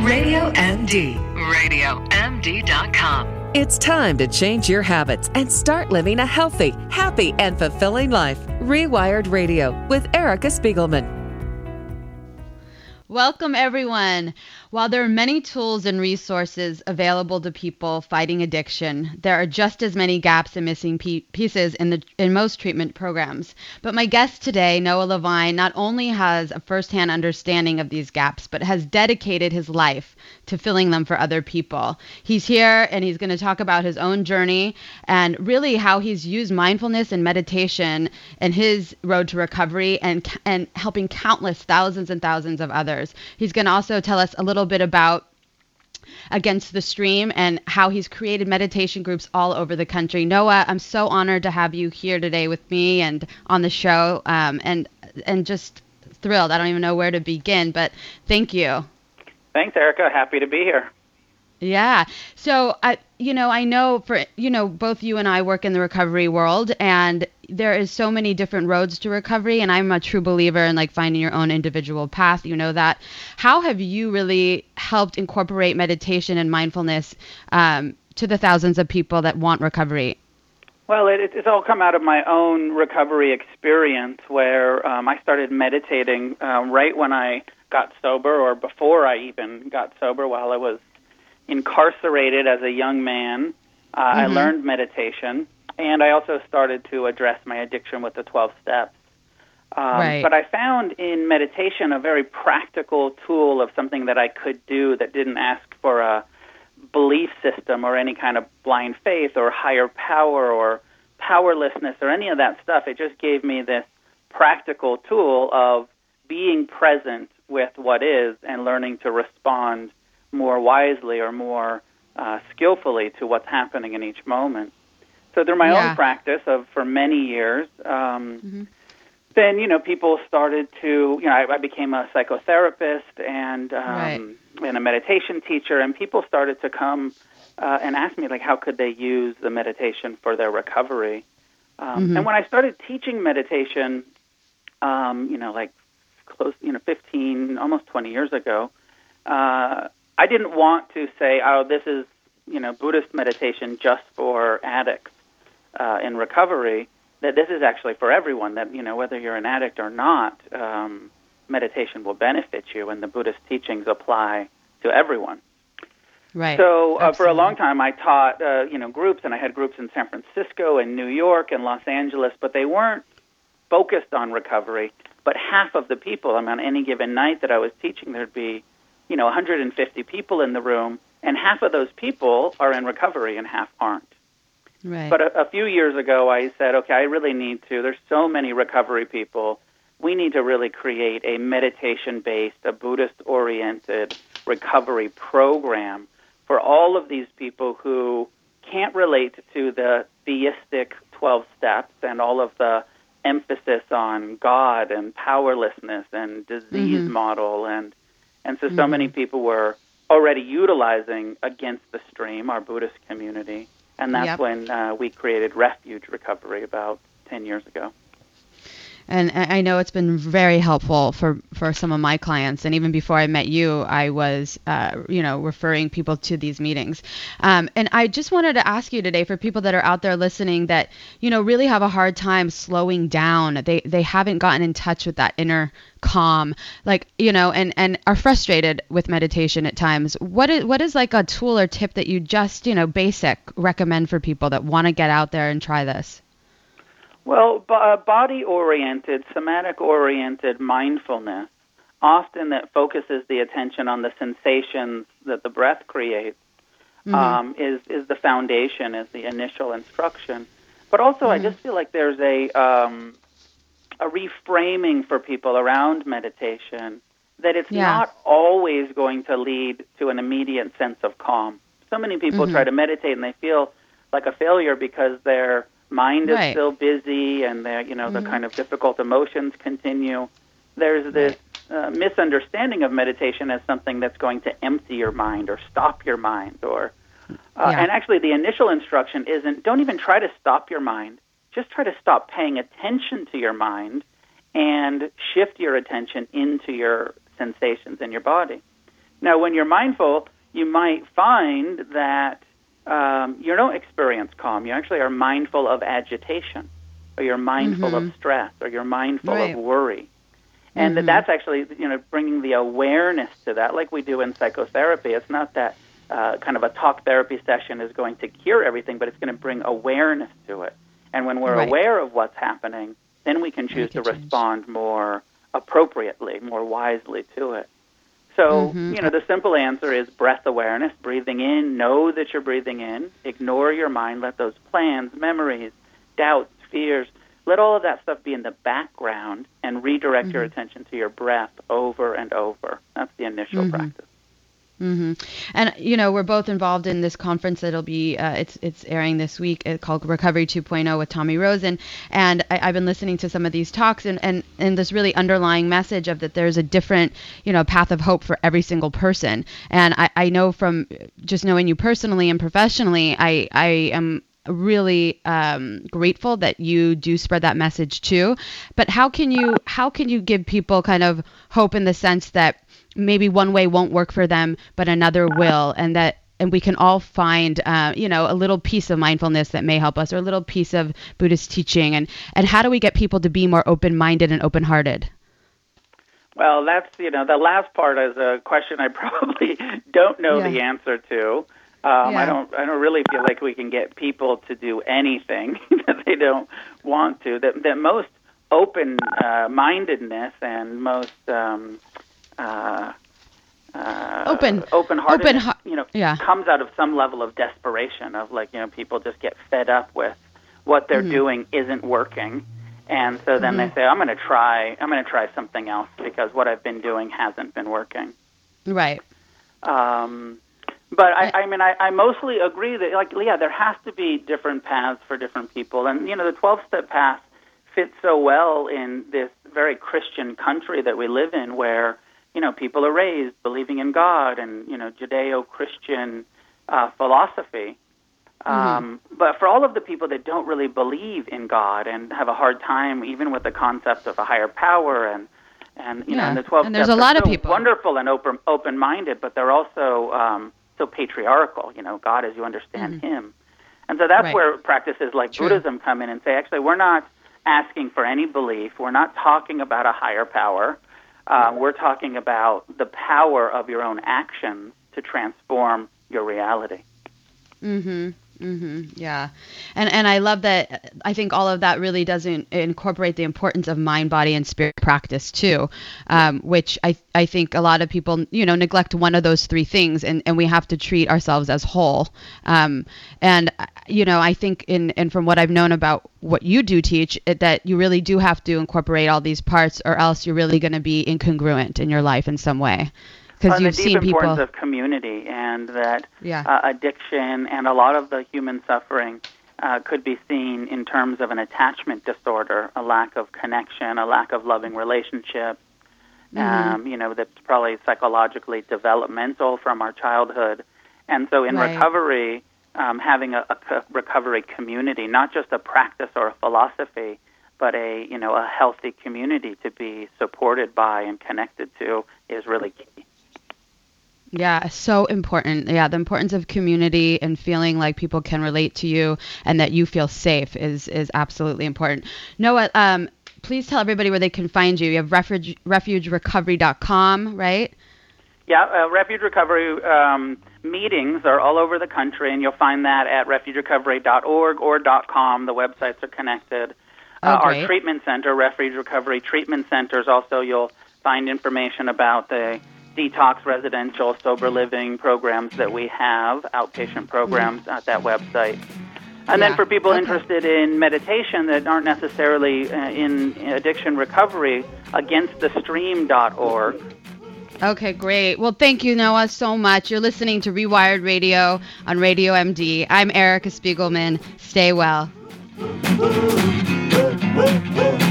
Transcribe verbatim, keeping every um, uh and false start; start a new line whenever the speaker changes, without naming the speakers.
Radio M D. radio M D dot com. It's time to change your habits and start living a healthy, happy, and fulfilling life. Rewired Radio with Erica Spiegelman.
Welcome, everyone. While there are many tools and resources available to people fighting addiction, there are just as many gaps and missing pe- pieces in the in most treatment programs. But my guest today, Noah Levine, not only has a firsthand understanding of these gaps, but has dedicated his life to filling them for other people. He's here and he's going to talk about his own journey and really how he's used mindfulness and meditation in his road to recovery and and helping countless thousands and thousands of others. He's going to also tell us a little bit about Against the Stream and how he's created meditation groups all over the country. Noah, I'm so honored to have you here today with me and on the show, um, and and just thrilled. I don't even know where to begin, but thank you.
Thanks, Erica. Happy to be here.
Yeah. So, I, you know, I know for, you know, both you and I work in the recovery world, and there is so many different roads to recovery. And I'm a true believer in like finding your own individual path. You know that. How have you really helped incorporate meditation and mindfulness um, to the thousands of people that want recovery?
Well, it, it's all come out of my own recovery experience where um, I started meditating um, right when I got sober, or before I even got sober, while I was incarcerated as a young man. Uh, mm-hmm. I learned meditation, and I also started to address my addiction with the twelve steps. Um,
right.
But I found in meditation a very practical tool of something that I could do that didn't ask for a belief system or any kind of blind faith or higher power or powerlessness or any of that stuff. It just gave me this practical tool of being present with what is and learning to respond more wisely or more uh, skillfully to what's happening in each moment. So through my yeah. own practice of for many years, um, mm-hmm. then, you know, people started to, you know, I, I became a psychotherapist and um, right. and a meditation teacher, and people started to come uh, and ask me, like, how could they use the meditation for their recovery? Um, mm-hmm. And when I started teaching meditation, um, you know, like close, you know, fifteen, almost twenty years ago, uh, I didn't want to say, oh, this is, you know, Buddhist meditation just for addicts uh, in recovery, that this is actually for everyone, that, you know, whether you're an addict or not, um, meditation will benefit you, and the Buddhist teachings apply to everyone.
Right.
So uh, for a long time I taught, uh, you know, groups, and I had groups in San Francisco and New York and Los Angeles, but they weren't focused on recovery. But half of the people, I mean, on any given night that I was teaching, there'd be, you know, one hundred fifty people in the room, and half of those people are in recovery and half aren't.
Right.
But a, a few years ago, I said, okay, I really need to, there's so many recovery people, we need to really create a meditation-based, a Buddhist-oriented recovery program for all of these people who can't relate to the theistic twelve steps and all of the emphasis on God and powerlessness and disease mm-hmm. model, and And so, so mm-hmm. many people were already utilizing Against the Stream, our Buddhist community, and that's yep. when uh, we created Refuge Recovery about ten years ago.
And I know it's been very helpful for, for some of my clients. And even before I met you, I was, uh, you know, referring people to these meetings. Um, and I just wanted to ask you today, for people that are out there listening that, you know, really have a hard time slowing down. They they haven't gotten in touch with that inner calm, like, you know, and, and are frustrated with meditation at times. What is, what is like a tool or tip that you just, you know, basic recommend for people that want to get out there and try this?
Well, b- uh, body-oriented, somatic-oriented mindfulness, often that focuses the attention on the sensations that the breath creates, mm-hmm. um, is, is the foundation, is the initial instruction. But also, mm-hmm. I just feel like there's a, um, a reframing for people around meditation, that it's yeah. not always going to lead to an immediate sense of calm. So many people mm-hmm. try to meditate and they feel like a failure because they're mind is right. still busy, and the, you know, mm-hmm. the kind of difficult emotions continue. There's this right. uh, misunderstanding of meditation as something that's going to empty your mind or stop your mind, or uh, yeah. and actually the initial instruction isn't, don't even try to stop your mind. Just try to stop paying attention to your mind and shift your attention into your sensations in your body. Now, when you're mindful, you might find that um, you don't experience calm. You actually are mindful of agitation, or you're mindful mm-hmm. of stress, or you're mindful right. of worry. And mm-hmm. that's actually, you know, bringing the awareness to that, like we do in psychotherapy. It's not that uh, kind of a talk therapy session is going to cure everything, but it's going to bring awareness to it. And when we're right. aware of what's happening, then we can choose to change. respond more appropriately, more wisely to it. So, mm-hmm. you know, the simple answer is breath awareness, breathing in, know that you're breathing in, ignore your mind, let those plans, memories, doubts, fears, let all of that stuff be in the background and redirect mm-hmm. your attention to your breath over and over. That's the initial mm-hmm. practice.
Mm-hmm. And, you know, we're both involved in this conference that'll be, uh, it's it's airing this week, it's called Recovery two point oh with Tommy Rosen. And I, I've been listening to some of these talks and, and, and this really underlying message of that there's a different, you know, path of hope for every single person. And I, I know from just knowing you personally and professionally, I, I am really um, grateful that you do spread that message too. But how can you how can you give people kind of hope in the sense that maybe one way won't work for them, but another will, and that and we can all find uh, you know, a little piece of mindfulness that may help us, or a little piece of Buddhist teaching, and and how do we get people to be more open-minded and open-hearted?
Well, that's, you know, the last part is a question I probably don't know yeah. the answer to. Um, yeah. I don't. I don't really feel like we can get people to do anything that they don't want to. That that most open-mindedness uh, and most um, uh, uh,
open,
open-heartedness,
open,
you know,
yeah.
comes out of some level of desperation. Of like, you know, people just get fed up with what they're mm-hmm. doing isn't working, and so then mm-hmm. they say, "I'm going to try. I'm going to try something else because what I've been doing hasn't been working."
Right.
Um. But I, I mean, I, I mostly agree that, like, yeah, there has to be different paths for different people. And, you know, the twelve-step path fits so well in this very Christian country that we live in where, you know, people are raised believing in God and, you know, Judeo-Christian uh, philosophy. Mm-hmm. Um, but for all of the people that don't really believe in God and have a hard time even with the concept of a higher power and, and you
yeah.
know, and the twelve
and there's
steps
a lot
are
of
so
people.
wonderful and open, open-minded, but they're also... Um, so patriarchal, you know, God as you understand mm-hmm. him. And so that's right. where practices like True. Buddhism come in and say, actually, we're not asking for any belief. We're not talking about a higher power. Uh, we're talking about the power of your own actions to transform your reality.
Mm-hmm. Mm-hmm. Yeah. And and I love that. I think all of that really does in, incorporate the importance of mind, body, and spirit practice too, um, which I I think a lot of people, you know, neglect one of those three things, and, and we have to treat ourselves as whole. Um, and, you know, I think in and from what I've known about what you do teach, it, that you really do have to incorporate all these parts, or else you're really going to be incongruent in your life in some way.
Because you've the deep seen importance people... of community, and that
yeah.
uh, addiction and a lot of the human suffering uh, could be seen in terms of an attachment disorder, a lack of connection, a lack of loving relationships. Mm-hmm. Um, you know, that's probably psychologically developmental from our childhood. And so in right. recovery, um, having a, a recovery community, not just a practice or a philosophy, but a, you know, a healthy community to be supported by and connected to is really key.
Yeah, so important. Yeah, the importance of community and feeling like people can relate to you and that you feel safe is is absolutely important. Noah, um, please tell everybody where they can find you. You have refuge, refuge recovery dot com, right?
Yeah, uh, Refuge Recovery um, meetings are all over the country, and you'll find that at refuge recovery dot org or .com. The websites are connected.
Oh,
uh, our treatment center, Refuge Recovery Treatment Centers, also you'll find information about the detox, residential, sober living programs that we have, outpatient programs mm-hmm. at that website. And yeah. then for people okay. interested in meditation that aren't necessarily uh, in addiction recovery, against the stream dot org.
Okay, great. Well, thank you, Noah, so much. You're listening to Rewired Radio on Radio M D. I'm Erica Spiegelman. Stay well.